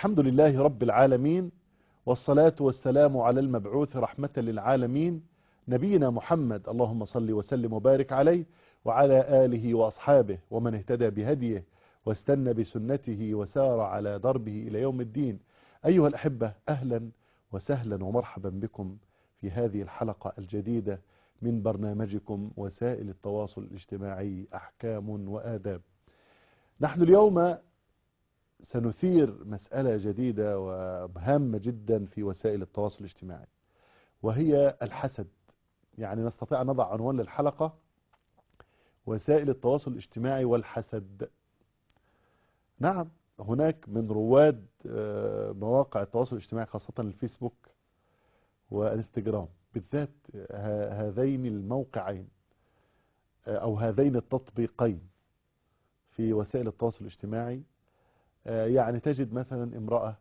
الحمد لله رب العالمين، والصلاة والسلام على المبعوث رحمة للعالمين نبينا محمد، اللهم صل وسلم وبارك عليه وعلى آله وأصحابه ومن اهتدى بهديه واستنى بسنته وسار على دربه إلى يوم الدين. أيها الأحبة، أهلا وسهلا ومرحبا بكم في هذه الحلقة الجديدة من برنامجكم وسائل التواصل الاجتماعي أحكام وآداب. نحن اليوم سنثير مسألة جديدة وهامة جدا في وسائل التواصل الاجتماعي، وهي الحسد. يعني نستطيع أن نضع عنوان للحلقة وسائل التواصل الاجتماعي والحسد. نعم، هناك من رواد مواقع التواصل الاجتماعي خاصة الفيسبوك وانستجرام بالذات، هذين الموقعين أو هذين التطبيقين في وسائل التواصل الاجتماعي. يعني تجد مثلا امرأة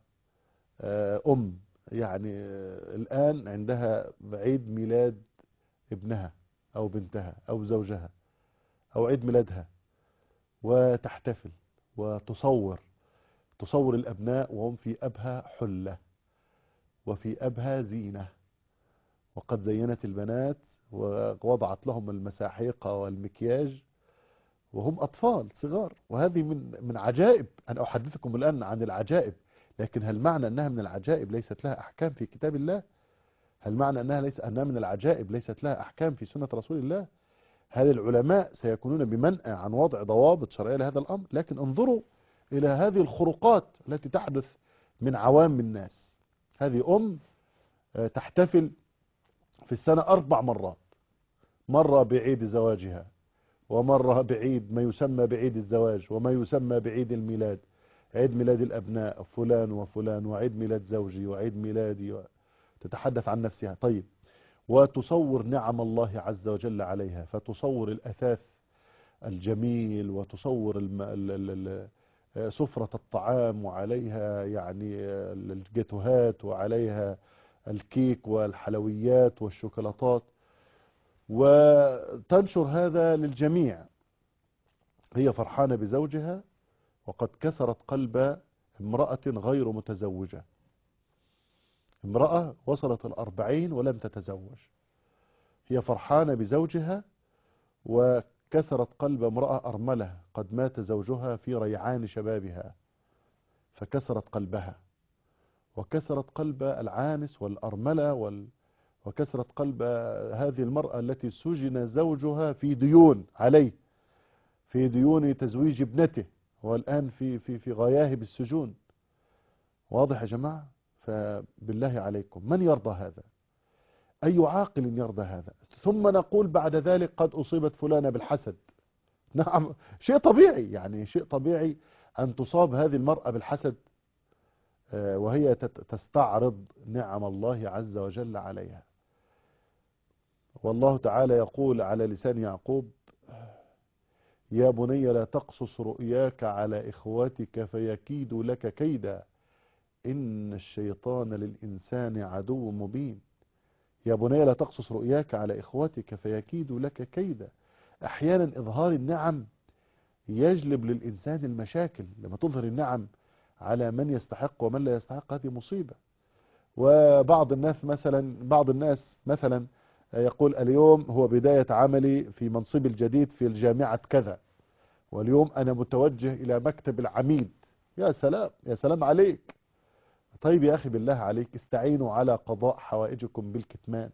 يعني الآن عندها عيد ميلاد ابنها أو بنتها أو زوجها أو عيد ميلادها، وتحتفل وتصور الأبناء وهم في أبهى حلة وفي أبهى زينة، وقد زينت البنات ووضعت لهم المساحيق والمكياج وهم أطفال صغار. وهذه من عجائب. أنا أحدثكم الآن عن العجائب، لكن هل معنى أنها من العجائب ليست لها أحكام في كتاب الله؟ هل معنى أنها من العجائب ليست لها أحكام في سنة رسول الله؟ هل العلماء سيكونون بمنع عن وضع ضوابط شرعية لهذا الأمر؟ لكن انظروا إلى هذه الخروقات التي تحدث من عوام الناس. هذه تحتفل في السنة 4 مرات، مرة بعيد زواجها، ومرة بعيد ما يسمى بعيد الزواج، وما يسمى بعيد الميلاد، عيد ميلاد الأبناء فلان وفلان، وعيد ميلاد زوجي، وعيد ميلادي، تتحدث عن نفسها. طيب، وتصور نعم الله عز وجل عليها، فتصور الأثاث الجميل، وتصور سفرة الطعام، وعليها يعني الجاتوهات، وعليها الكيك والحلويات والشوكولاتات، وتنشر هذا للجميع. هي فرحانة بزوجها وقد كسرت قلب امرأة غير متزوجة، امرأة وصلت 40 ولم تتزوج. هي فرحانة بزوجها وكسرت قلب امرأة أرملة قد مات زوجها في ريعان شبابها، فكسرت قلبها، وكسرت قلب العانس والأرملة وكسرت قلب هذه المرأة التي سجن زوجها في ديون عليه، في ديون تزويج ابنته، والآن في غياهب السجون. واضح يا جماعة؟ فبالله عليكم، من يرضى هذا؟ أي عاقل يرضى هذا؟ ثم نقول بعد ذلك قد أصيبت فلانة بالحسد. نعم، شيء طبيعي، يعني شيء طبيعي أن تصاب هذه المرأة بالحسد وهي تستعرض نعم الله عز وجل عليها. والله تعالى يقول على لسان يعقوب: يا بني لا تقصص رؤياك على إخوتك فيكيدوا لك كيدا إن الشيطان للإنسان عدو مبين. يا بني لا تقصص رؤياك على إخوتك فيكيدوا لك كيدا. أحيانا إظهار النعم يجلب للإنسان المشاكل. لما تظهر النعم على من يستحق ومن لا يستحق، هذه مصيبة. وبعض الناس مثلا يقول: اليوم هو بداية عملي في منصبي الجديد في الجامعة كذا، واليوم أنا متوجه إلى مكتب العميد. يا سلام، يا سلام عليك. طيب يا أخي، بالله عليك استعينوا على قضاء حوائجكم بالكتمان،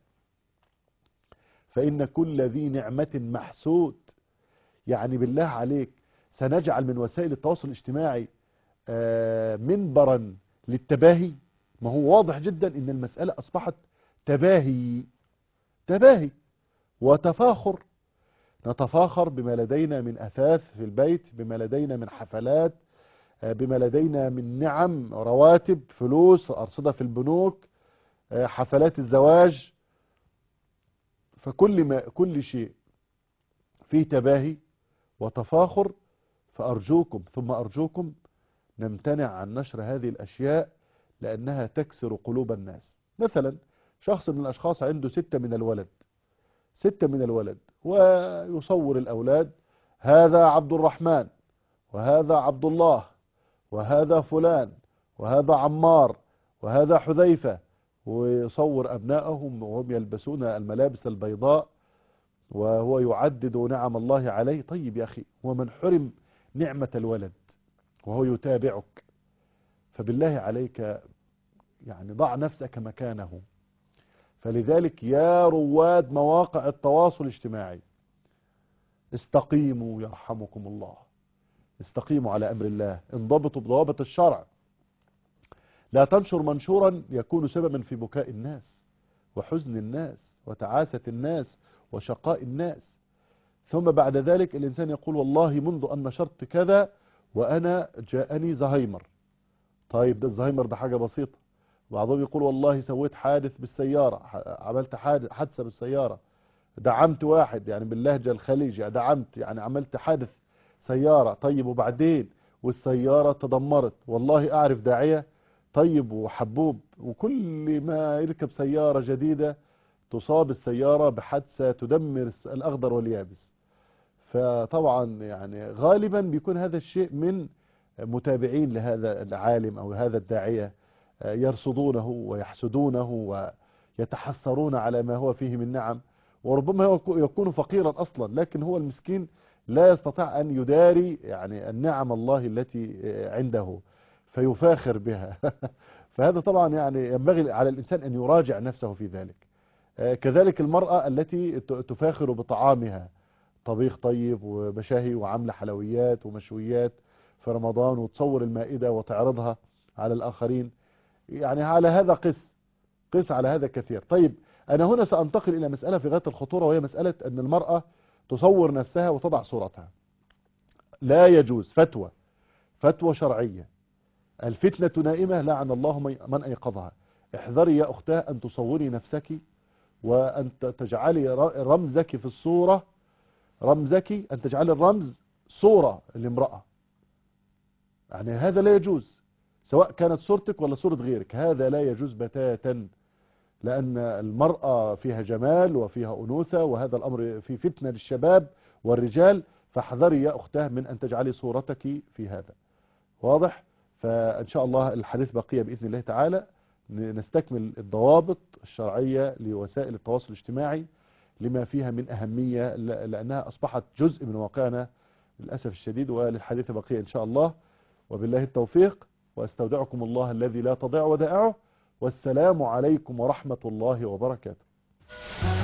فإن كل ذي نعمة محسود. يعني بالله عليك، سنجعل من وسائل التواصل الاجتماعي منبرا للتباهي؟ ما هو واضح جدا ان المسألة اصبحت تباهي وتفاخر. نتفاخر بما لدينا من اثاث في البيت، بما لدينا من حفلات، بما لدينا من نعم، رواتب، فلوس، ارصدة في البنوك، حفلات الزواج. كل شيء فيه تباهي وتفاخر. فأرجوكم ثم أرجوكم نمتنع عن نشر هذه الأشياء، لأنها تكسر قلوب الناس. مثلا شخص من الأشخاص عنده 6 من الولد، ويصور الأولاد: هذا عبد الرحمن، وهذا عبد الله، وهذا فلان، وهذا عمار وهذا حذيفة، ويصور أبنائهم وهم يلبسون الملابس البيضاء وهو يعدد نعم الله عليه. طيب يا أخي، ومن حرم نعمة الولد وهو يتابعك، فبالله عليك يعني ضع نفسك مكانه. فلذلك يا رواد مواقع التواصل الاجتماعي، استقيموا يرحمكم الله، استقيموا على أمر الله، انضبطوا بضوابط الشرع. لا تنشر منشورا يكون سببا في بكاء الناس وحزن الناس وتعاسة الناس وشقاء الناس، ثم بعد ذلك الإنسان يقول والله منذ أن نشرت كذا وأنا جاءني زهايمر. طيب ده الزهايمر ده حاجة بسيطة. بعضهم يقول والله سويت حادث بالسيارة، عملت حادثة بالسيارة، دعمت واحد يعني باللهجة الخليجية، دعمت يعني عملت حادث سيارة. طيب وبعدين والسيارة تدمرت، والله أعرف داعية طيب وحبوب، وكل ما يركب سيارة جديدة تصاب السيارة بحادثة تدمر الأخضر واليابس. فطبعا يعني غالبا بيكون هذا الشيء من متابعين لهذا العالم أو هذا الداعية، يرصدونه ويحسدونه ويتحسرون على ما هو فيه من نعم، وربما هو يكون فقيرا أصلا، لكن هو المسكين لا يستطيع أن يداري يعني النعم الله التي عنده فيفاخر بها. فهذا طبعا يعني ينبغي على الإنسان أن يراجع نفسه في ذلك. كذلك المرأة التي تفاخر بطعامها، طبيخ طيب ومشاهي وعاملة حلويات ومشويات في رمضان، وتصور المائدة وتعرضها على الآخرين، يعني على هذا قس على هذا كثير. طيب أنا هنا سأنتقل إلى مسألة في غاية الخطورة، وهي مسألة أن المرأة تصور نفسها وتضع صورتها. لا يجوز، فتوى شرعية. الفتنة نائمة لعن الله من أيقظها. احذري يا أختاه أن تصوري نفسك وأن تجعلي رمزك في الصورة، رمزك أن تجعلي الرمز صورة لامرأة. يعني هذا لا يجوز، سواء كانت صورتك ولا صورة غيرك، هذا لا يجوز بتاتا، لأن المرأة فيها جمال وفيها أنوثة، وهذا الأمر في فتنة للشباب والرجال. فاحذري يا أختاه من أن تجعلي صورتك في هذا. واضح؟ فإن شاء الله الحديث بقية بإذن الله تعالى، نستكمل الضوابط الشرعية لوسائل التواصل الاجتماعي لما فيها من أهمية، لأنها أصبحت جزء من واقعنا للأسف الشديد. وللحديث بقية إن شاء الله، وبالله التوفيق، وأستودعكم الله الذي لا تضيع ودائعه، والسلام عليكم ورحمة الله وبركاته.